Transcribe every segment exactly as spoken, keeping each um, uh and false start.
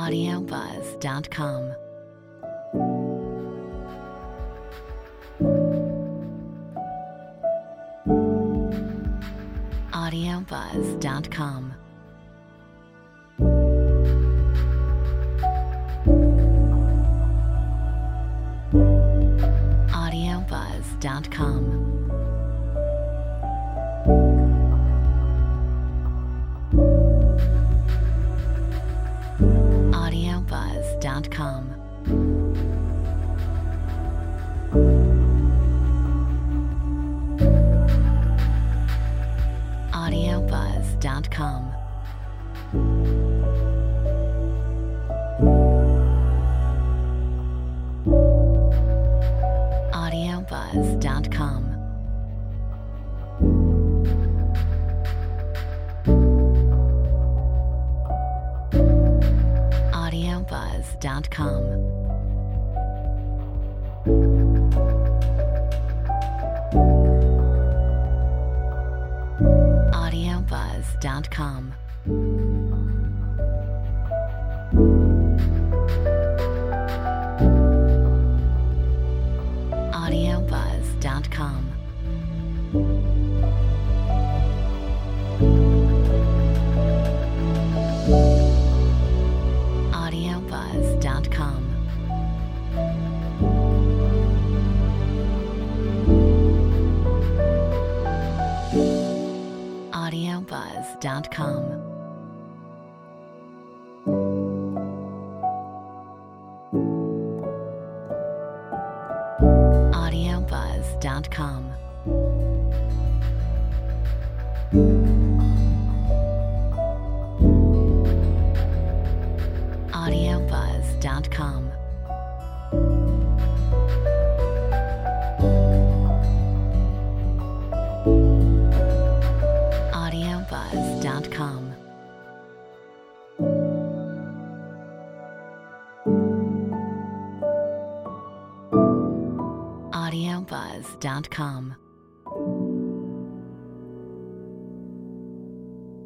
audio buzz dot com. audio buzz dot com. audio buzz dot com. audio buzz dot com. audio buzz dot com. audio buzz dot com. audio buzz dot com. audio buzz dot com. audio buzz dot com. audio buzz dot com. audio buzz dot com. audio buzz dot com. audio buzz dot com. audio buzz dot com. audio buzz dot com.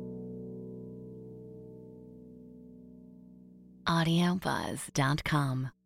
audio buzz dot com.